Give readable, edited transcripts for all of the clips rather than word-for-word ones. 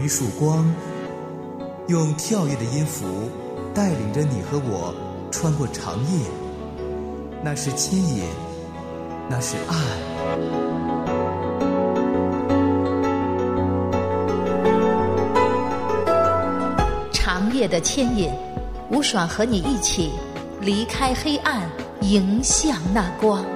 一束光，用跳跃的音符带领着你和我穿过长夜。那是牵引，那是爱。 长夜的牵引，吴爽和你一起离开黑暗，迎向那光。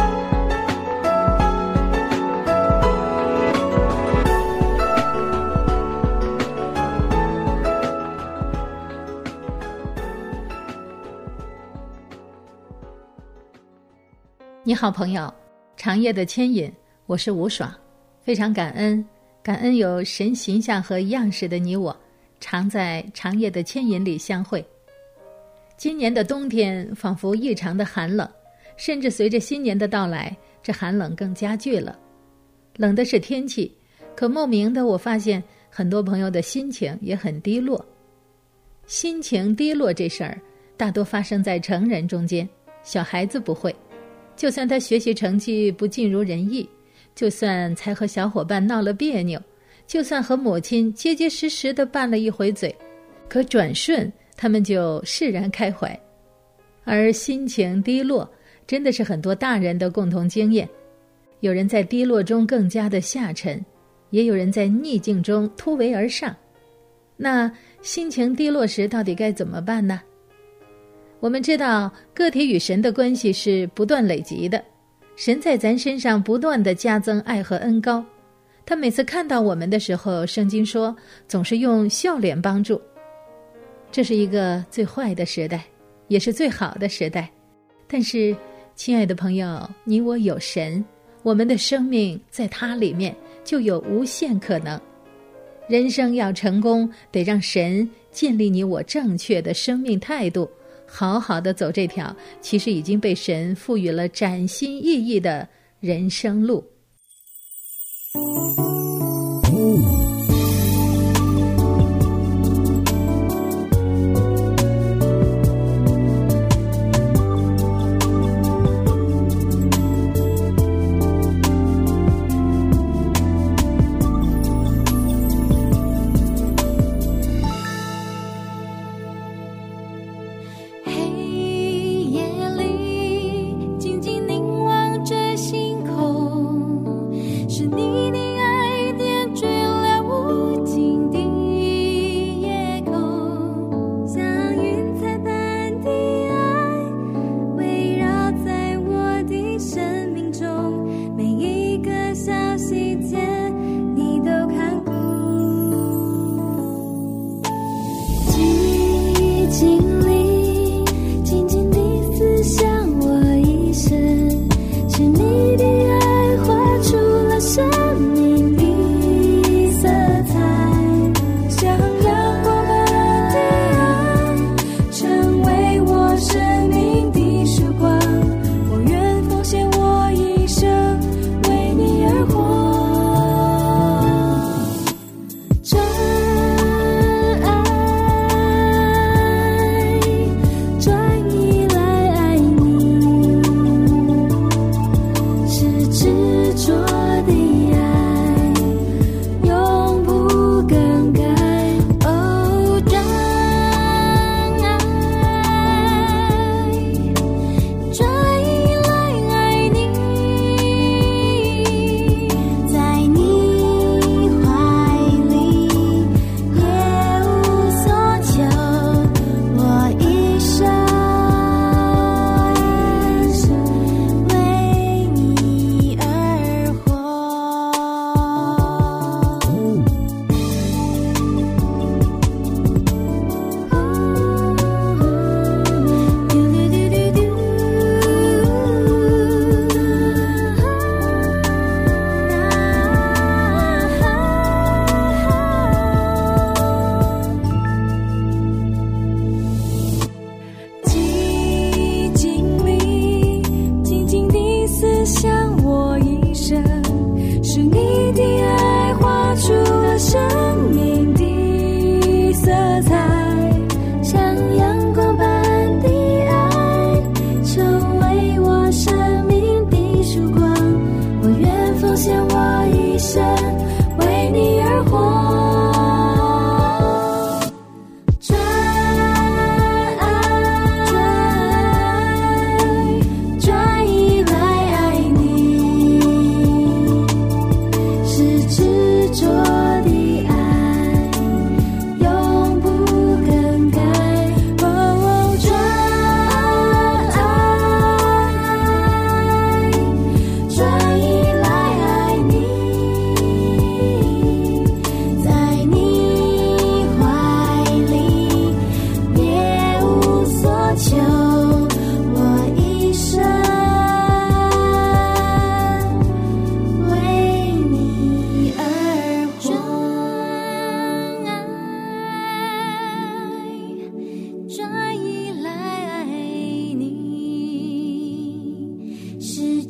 你好朋友，长夜的牵引，我是吴爽，非常感恩有神形象和样式的你我，常在长夜的牵引里相会。今年的冬天仿佛异常的寒冷，甚至随着新年的到来，这寒冷更加剧了。冷的是天气，可莫名的我发现很多朋友的心情也很低落。心情低落这事儿大多发生在成人中间，小孩子不会。就算他学习成绩不尽如人意，就算才和小伙伴闹了别扭，就算和母亲结结实实地拌了一回嘴，可转瞬他们就释然开怀。而心情低落真的是很多大人的共同经验，有人在低落中更加的下沉，也有人在逆境中突围而上。那心情低落时到底该怎么办呢？我们知道个体与神的关系是不断累积的，神在咱身上不断地加增爱和恩膏，他每次看到我们的时候，圣经说总是用笑脸帮助。这是一个最坏的时代，也是最好的时代，但是亲爱的朋友，你我有神，我们的生命在他里面就有无限可能。人生要成功，得让神建立你我正确的生命态度，好好的走这条其实已经被神赋予了崭新意义的人生路。 奉献我一生，为你而活。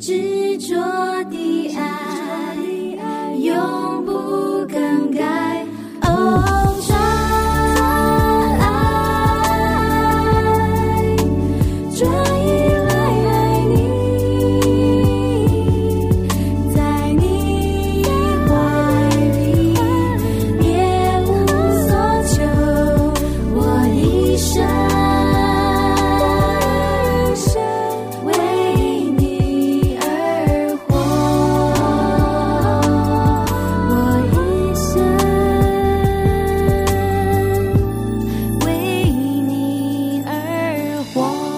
执着的爱，永不更改。哦，专爱，专一来爱你，在你怀里，别无所求，我一生为你而活，我一生为你而活。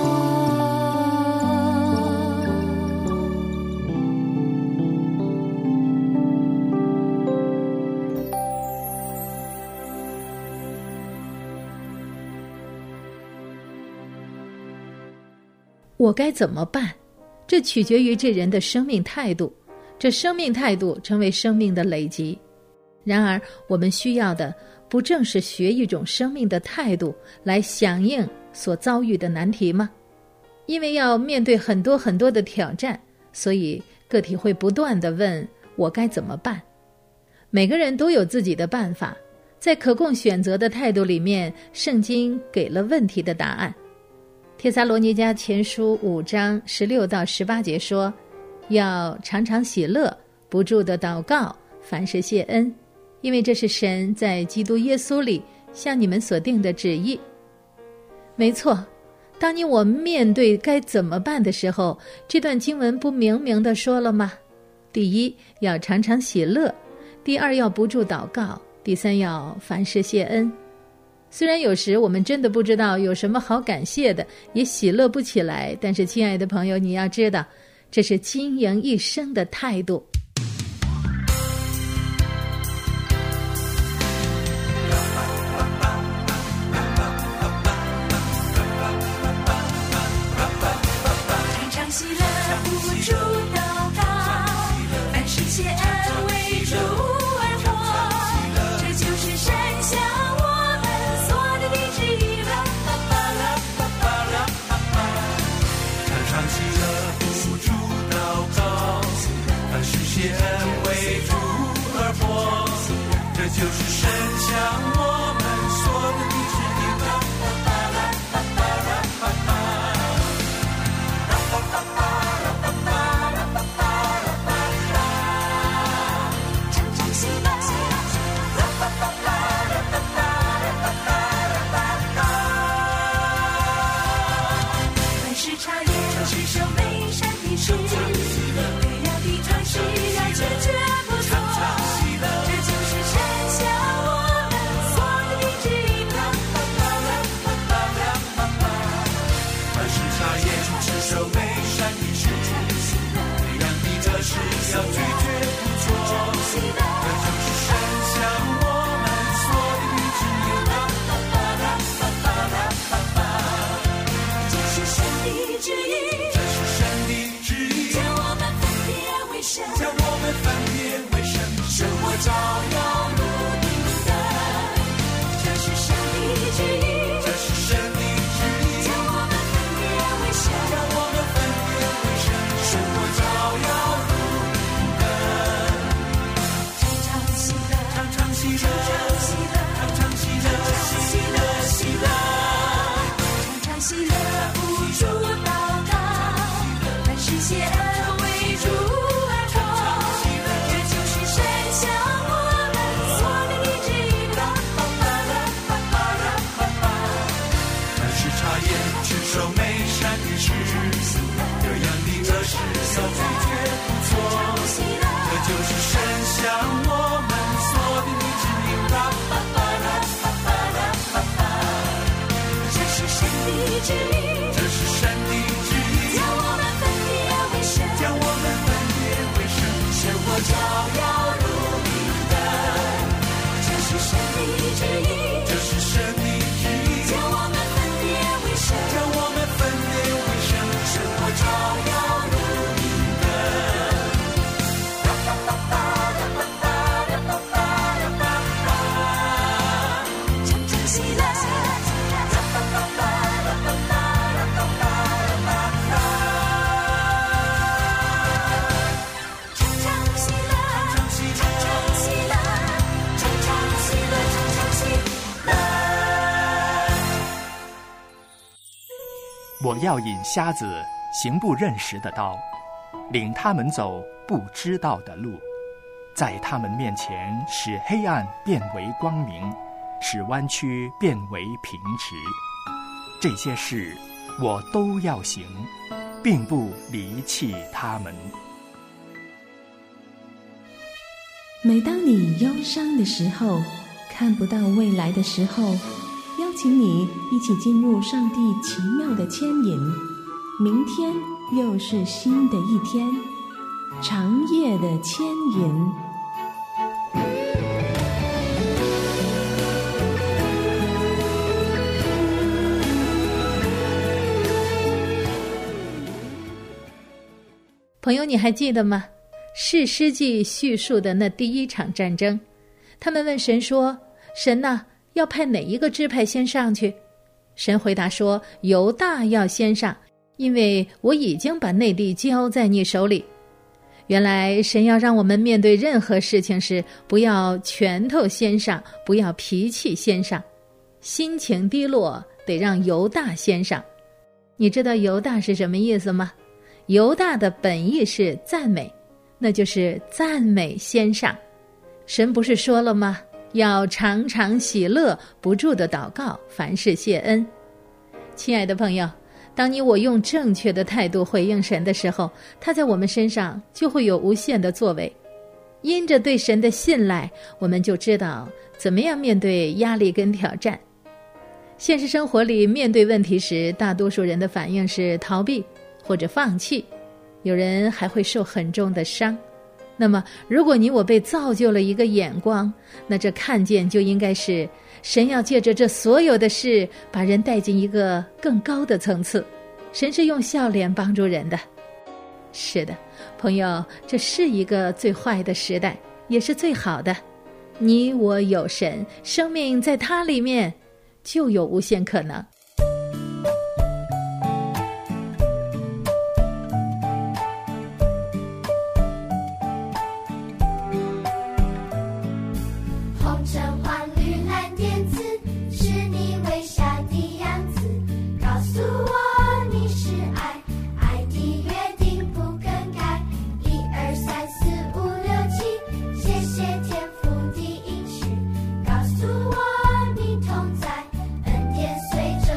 我该怎么办？这取决于这人的生命态度，这生命态度成为生命的累积。然而，我们需要的不正是学一种生命的态度来响应所遭遇的难题吗？因为要面对很多很多的挑战，所以个体会不断地问我该怎么办。每个人都有自己的办法，在可供选择的态度里面，圣经给了问题的答案。帖撒罗尼迦前书5章16到18节说，要常常喜乐，不住的祷告，凡事谢恩，因为这是神在基督耶稣里向你们所定的旨意。没错，当你我面对该怎么办的时候，这段经文不明明地说了吗？第一，要常常喜乐；第二，要不住祷告；第三，要凡事谢恩。虽然有时我们真的不知道有什么好感谢的，也喜乐不起来，但是亲爱的朋友，你要知道，这是经营一生的态度。 常常喜乐，不住祷告，凡事谢恩，为主而活，这就是神向我们所有的旨意。 常常喜乐，不住祷告，凡事谢恩，为主而活，这就是神向我们所有的旨意。要拒绝不做，这就是神向我们所的旨意。 这是神的旨意， 这是神的旨意， 将我们分别为圣， 将我们分别为圣， 生活照耀如明灯。这是神的旨意， 这是神的旨意， 将我们分别为圣， 将我们分别为圣，生活照耀如常常喜乐，常常喜乐， 常常喜乐，不住祷告，凡事谢恩，为主而活，这就是神向我们所有的旨意。 凡事察验，持守美善的事，各样的恶事要拒绝不做，这就是神向我们所的旨意。 这是神的旨意， 这是神的旨意， 将我们分别为圣， 将我们分别为圣， 生活照耀如明灯。这是神的旨意， 这是神的旨意， 将我们分别为圣， 将我们分别为圣， 生活照耀如明灯。常常喜乐， 我要引瞎子行不认识的道，领他们走不知道的路，在他们面前使黑暗变为光明，使弯曲变为平直。这些事我都要行，并不离弃他们。 每当你忧伤的时候，看不到未来的时候，邀请你一起进入上帝奇妙的牵引。明天又是新的一天，长夜的牵引。 朋友，你还记得吗？士师记叙述的那第一场战争，他们问神说：神哪，要派哪一个支派先上去？神回答说：犹大要先上，因为我已经把内地交在你手里。原来神要让我们面对任何事情时，不要拳头先上，不要脾气先上，心情低落得让犹大先上。你知道犹大是什么意思吗？犹大的本意是赞美，那就是赞美先上。神不是说了吗？要常常喜乐，不住的祷告，凡事谢恩。亲爱的朋友，当你我用正确的态度回应神的时候，他在我们身上就会有无限的作为。因着对神的信赖，我们就知道怎么样面对压力跟挑战。现实生活里面对问题时，大多数人的反应是逃避或者放弃，有人还会受很重的伤。那么如果你我被造就了一个眼光，那这看见就应该是神要借着这所有的事把人带进一个更高的层次。神是用笑脸帮助人的。是的，朋友，这是一个最坏的时代，也是最好的。你我有神，生命在他里面就有无限可能。 红橙黄绿蓝靛紫，是你微笑的样子，告诉我你是爱，爱的约定不更改。1、2、3、4、5、6、7，谢谢天父的应许，告诉我你同在，恩典随着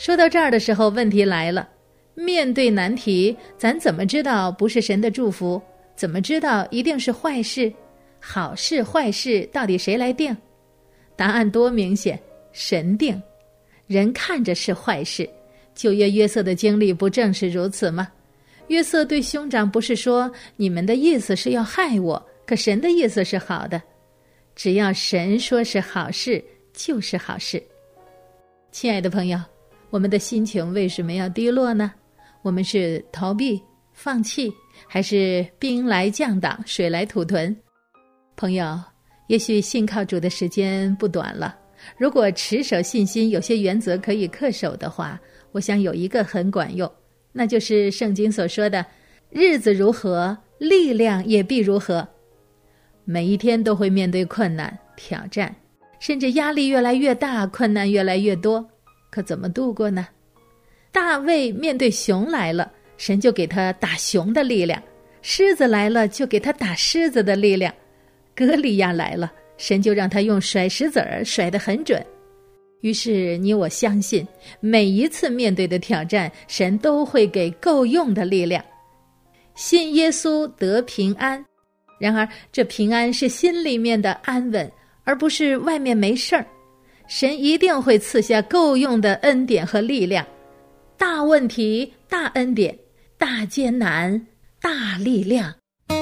说到这儿的时候，问题来了，面对难题，咱怎么知道不是神的祝福？怎么知道一定是坏事？好事坏事到底谁来定？答案多明显，神定。人看着是坏事，旧约约瑟的经历不正是如此吗？约瑟对兄长不是说，你们的意思是要害我，可神的意思是好的。只要神说是好事，就是好事。亲爱的朋友，我们的心情为什么要低落呢？我们是逃避、放弃，还是兵来将挡，水来土屯？朋友，也许信靠主的时间不短了，如果持守信心，有些原则可以恪守的话，我想有一个很管用，那就是圣经所说的，日子如何，力量也必如何。每一天都会面对困难、挑战，甚至压力越来越大，困难越来越多，可怎么度过呢？大卫面对熊来了，神就给他打熊的力量；狮子来了，就给他打狮子的力量；歌利亚来了，神就让他用甩石子儿甩得很准。于是你我相信，每一次面对的挑战，神都会给够用的力量。信耶稣得平安，然而这平安是心里面的安稳，而不是外面没事儿。神一定会赐下够用的恩典和力量。大问题，大恩典；大艰难，大力量。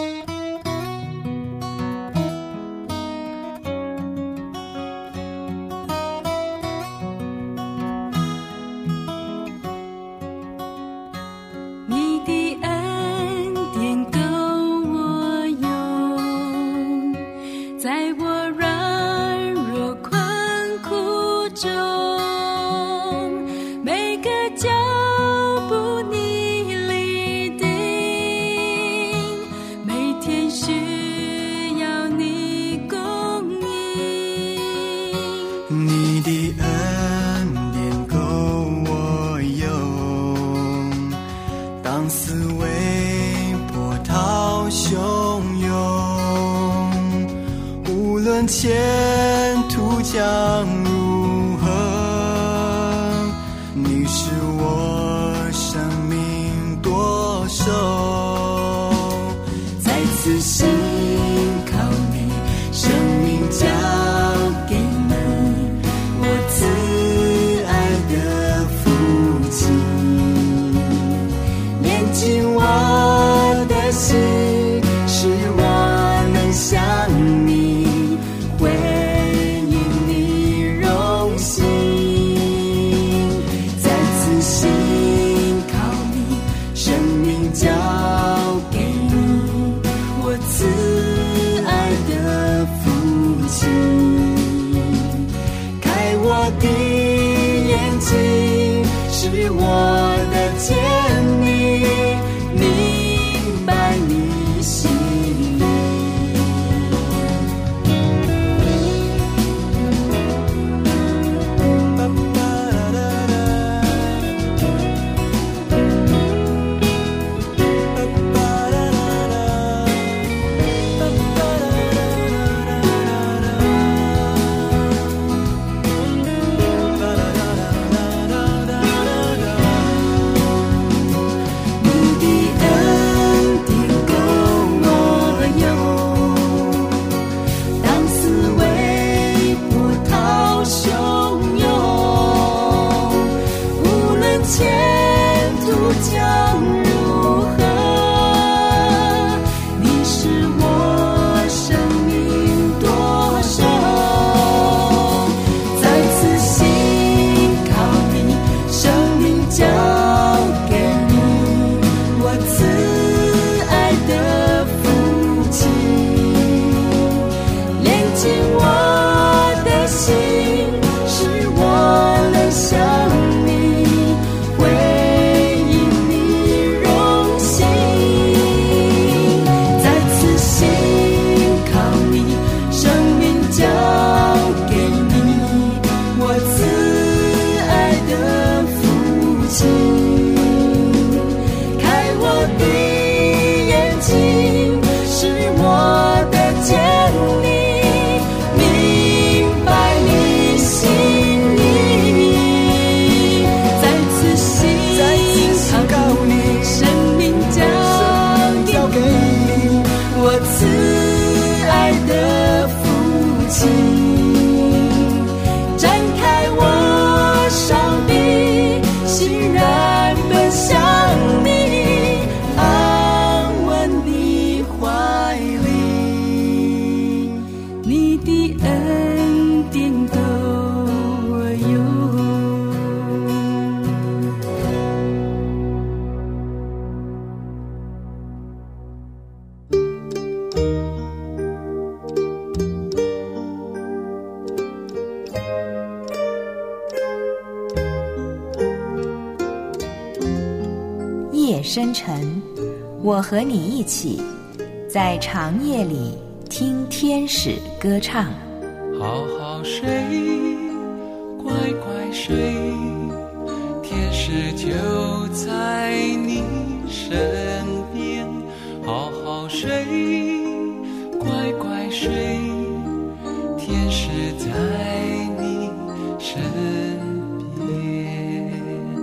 你的恩典够我用，在我软弱困苦中，每个脚步你立定，每天需要你供应。 你的恩典够我用，当思维波涛汹涌，无论前途将如何，你是我生命舵手。再次信靠你，生命交给你，我慈爱的父亲，连进我的心，使我能向你回应你荣幸。再次信靠你，生命交给你，我慈爱的父亲，开我的眼睛，使我的见你，明白你心意。 深沉，我和你一起在长夜里听天使歌唱。 好好睡，乖乖睡，天使就在你身边。好好睡，乖乖睡，天使在你身边。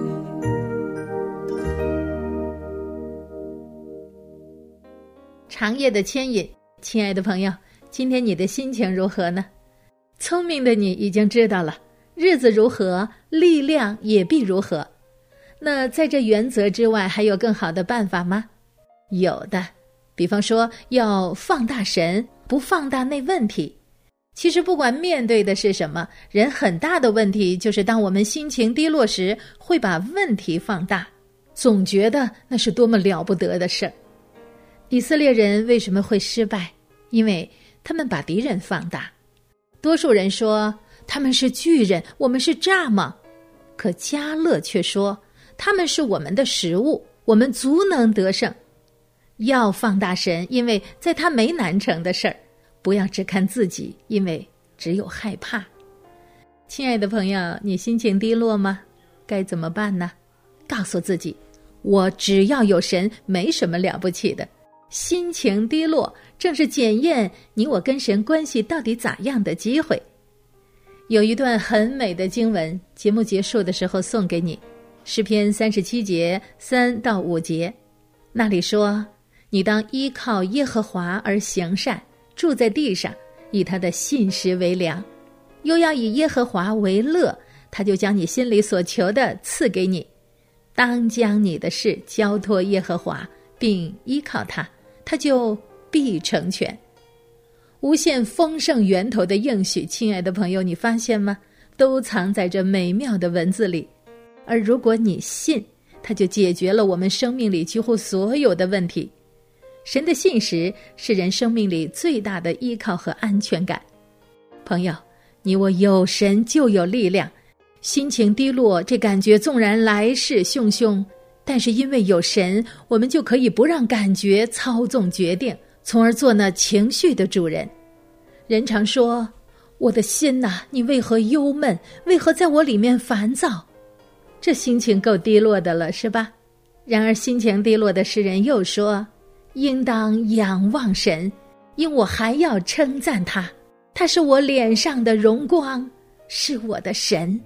长夜的牵引，亲爱的朋友，今天你的心情如何呢？聪明的你已经知道了，日子如何，力量也必如何。那在这原则之外，还有更好的办法吗？有的，比方说要放大神，不放大那问题。其实不管面对的是什么，人很大的问题就是当我们心情低落时，会把问题放大，总觉得那是多么了不得的事儿。以色列人为什么会失败？因为他们把敌人放大。多数人说他们是巨人，我们是蚱蜢，可迦勒却说他们是我们的食物，我们足能得胜。要放大神，因为在他没难成的事儿，不要只看自己，因为只有害怕。亲爱的朋友，你心情低落吗？该怎么办呢？告诉自己，我只要有神，没什么了不起的。心情低落正是检验你我跟神关系到底咋样的机会。有一段很美的经文，节目结束的时候送给你，诗篇37节3到5节，那里说，你当依靠耶和华而行善，住在地上，以他的信实为粮，又要以耶和华为乐，他就将你心里所求的赐给你。当将你的事交托耶和华，并依靠他，他就必成全。无限丰盛源头的应许，亲爱的朋友，你发现吗？都藏在这美妙的文字里。而如果你信，它就解决了我们生命里几乎所有的问题。神的信实是人生命里最大的依靠和安全感。朋友，你我有神就有力量。心情低落，这感觉纵然来势汹汹，但是因为有神，我们就可以不让感觉操纵决定，从而做那情绪的主人。人常说，我的心哪，你为何忧闷？为何在我里面烦躁？这心情够低落的了，是吧？然而心情低落的诗人又说，应当仰望神，因我还要称赞他，他是我脸上的荣光，是我的神。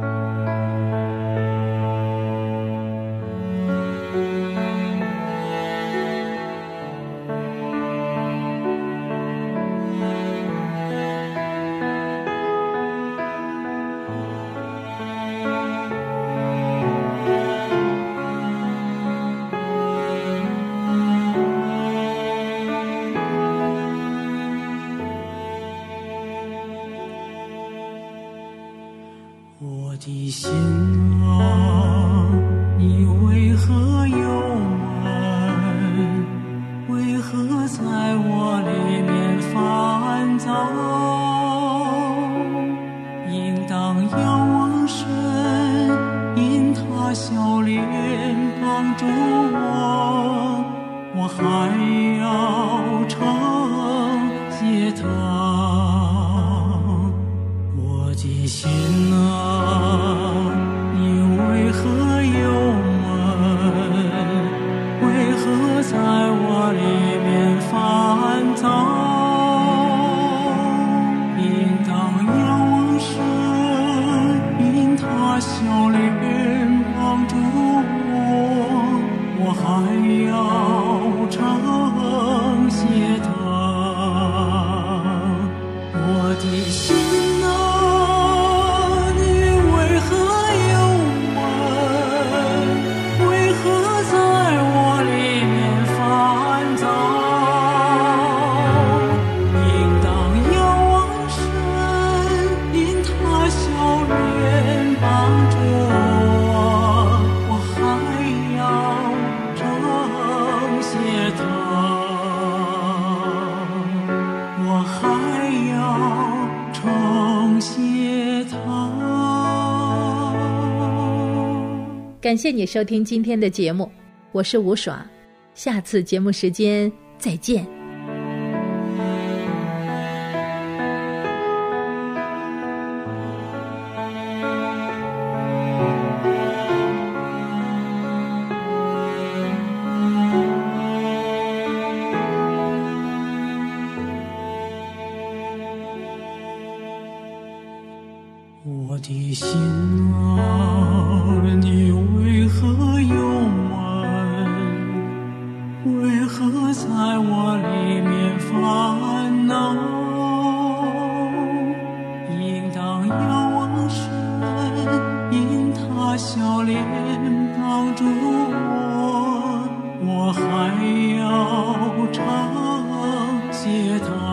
我的心啊，你为何忧闷？为何在我里面烦躁？应当仰望神，因他笑脸帮助我，我还要称谢他。我的心啊，你为何忧闷？为何在我里面烦躁？应当仰望神，因他笑脸帮助我，我还要称谢他。我的心啊，你为何忧闷？为何在我里面烦躁？应当仰望神，因他笑脸帮助我，我还要称谢他，我还要称谢他。 感谢你收听今天的节目。 我是吴爽，下次节目时间再见。 我的心啊，你为何忧闷？为何在我里面烦恼？应当仰望神，因他笑脸帮助我，我还要常谢他。